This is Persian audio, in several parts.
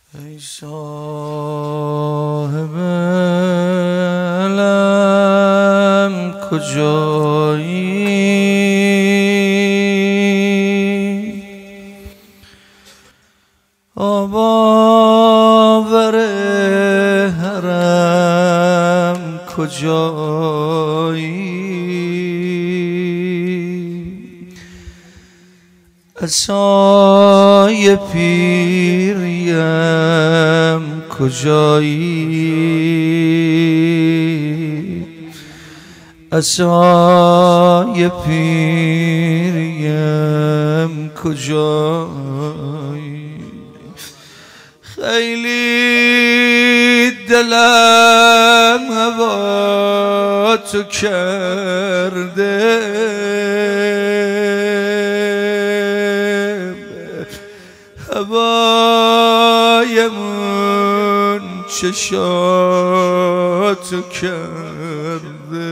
ای صاحب علم کجایی؟ آب آور حرم کجایی؟ عصای پیریم کجایی؟ عصای پیریم کجایی؟ خیلی دلم هوا تو کرده، هوایمون چشاتو کرده،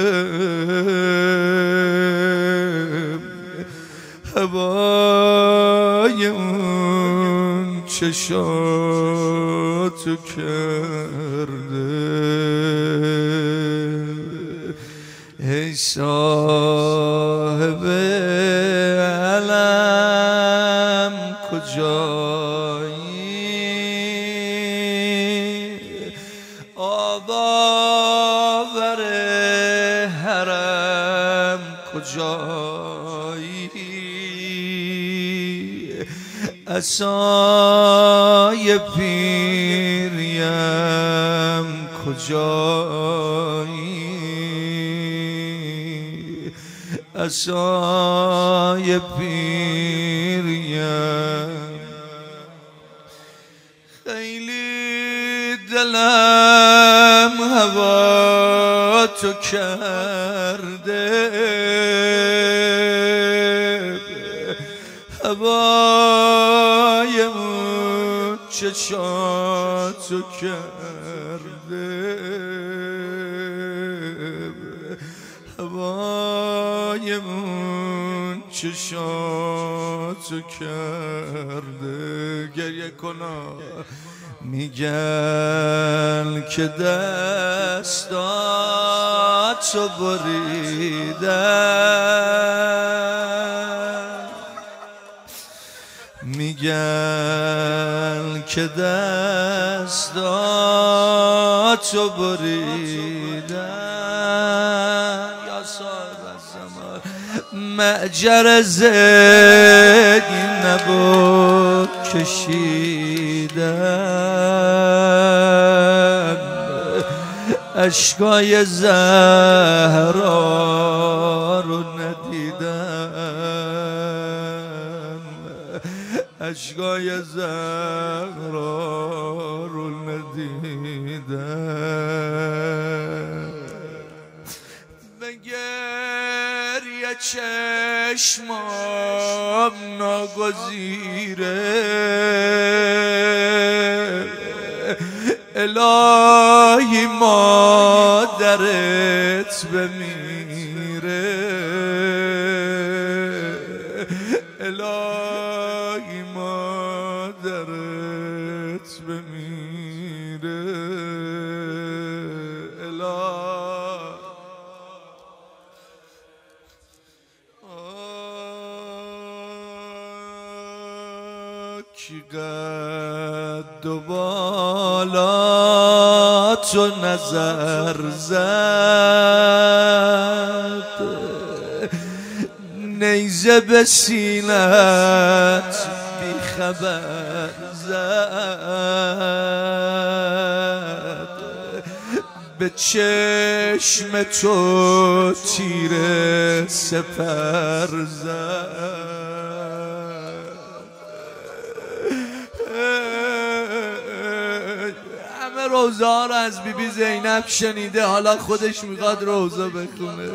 هوایمون چشاتو کرده. ای صاحب علم کجایی؟ آب آور حرم کجایی؟ عصای پیریم کجایی؟ عصای پیریم. خیلی دلم هوا تو کرده، هوایمون چشاتو کرده، هوایمون چشاتو کرده. گریه کنا میگن که دستاتو بریدن، میگن که دستاتو بریدن. یا صاحب الزمان معجر زینب و کشیدن، اشکای زهرا رو ندیدن، اشکای زهرا رو ندیدن. به گریه چشمام ناگزیره، الهی مادرت بمیره، الهی مادرت بمیره، کی قد و بالا تو نظر زد، نیزه به سینت بی خبر زد، به چشم تو تیر سپر زد. همه روزه ها رو از بیبی زینب شنیده، حالا خودش میخواد روزه بخونه.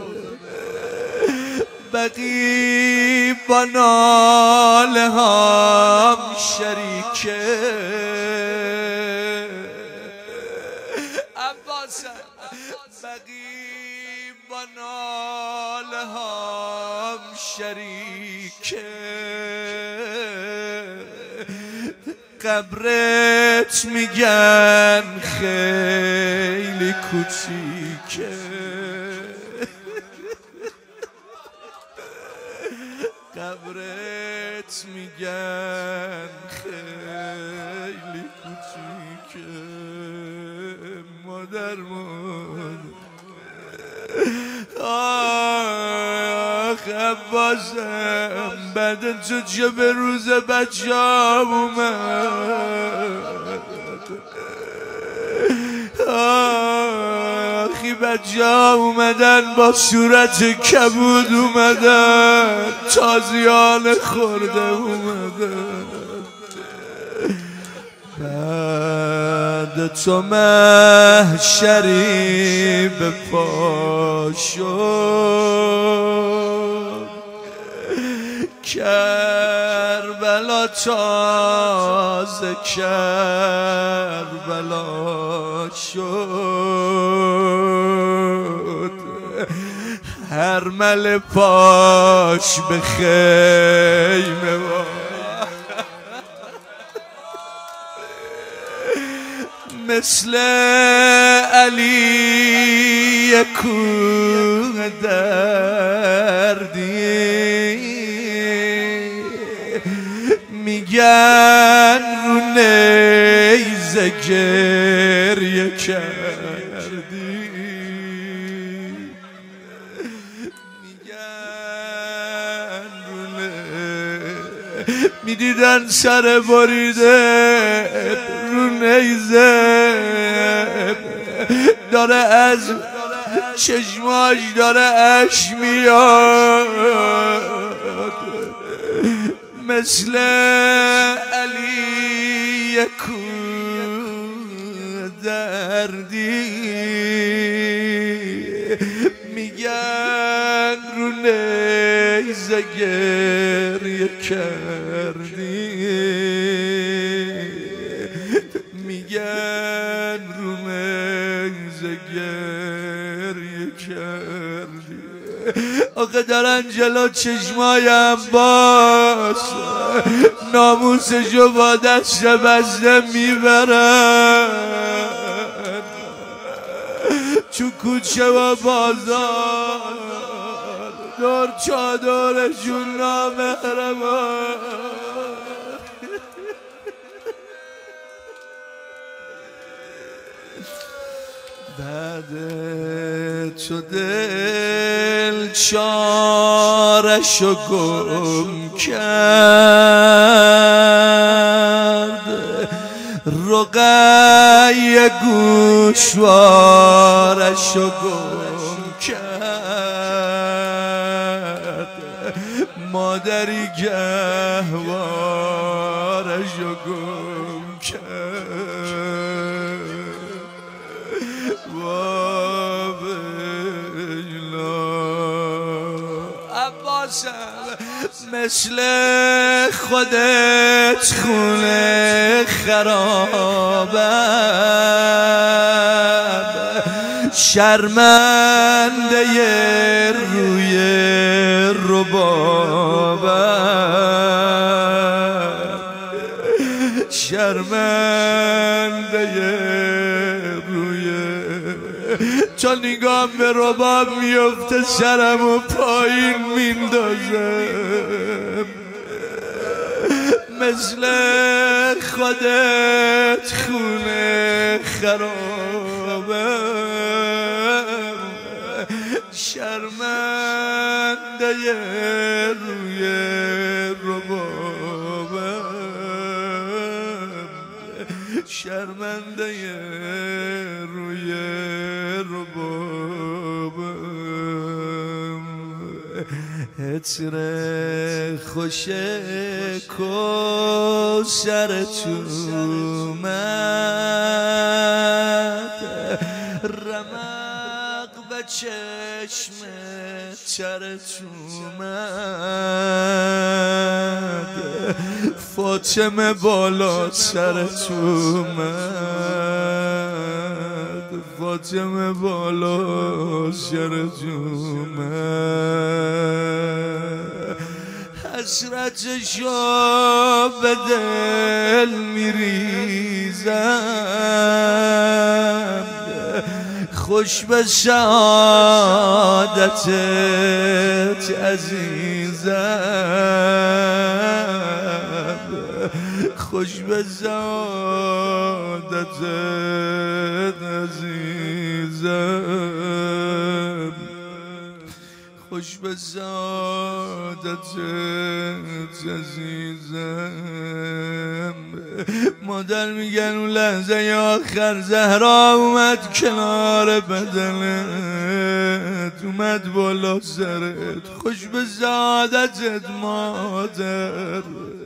بقی با ناله هم شریکه، بقی با ناله هم شریکه، قبرت میگن خیلی کوچیکه، قبرت میگن خیلی کوچیکه، مادر آخ عباسم بعد تو چه به روز بچه‌ام اومد، آخی بچه‌ها اومدن با صورت کبود اومدن، تازیان خورده اومدن، بعد تو محشری به پا شد، کربلا تازه کربلا شد، هرمل پاش به خیمه مثل علی کوه دردی، میگن رو نیزه گریه کردی، میگن رو میدیدن سر بریده رو نیزه داره از چشماش داره اشک میاد، مثل علی کوه دردی، میگن رو نیزه گریه کردی، میگن رو نیزه گریه کردی، آخه دارن جلو چشمای عباس ناموسشو با دست بسته میبرن تو کوچه و بازار، دور چادرشون نامهربان، بعد تو دل چارشو گم کرد، رقیه گوشوارشو گم کرد، مادری گهوارشو گم کرد، مثل خودت خونه خرابم، شرمنده روی ربابم، شرمنده روی تا نگام به رباب میفته سرمو پایین میندازم، مثل خودت خونه خرابم، شرمنده روی ربابم، شرمنده روی ربابم، عطر خوش کوثر تو اومد، رمق به چشم ترت اومد، فاطمه بالا سرت اومد، فاطمه بالا سرت اومد، از حسرتشو به دل میریزم خوش به سعادتت عزیزم خوش به سعادتت عزیزم خوش به سعادتت عزیزم مادر میگن اون لحظه آخر زهرا اومد کنار بدنت اومد بالا سرت خوش به سعادتت مادر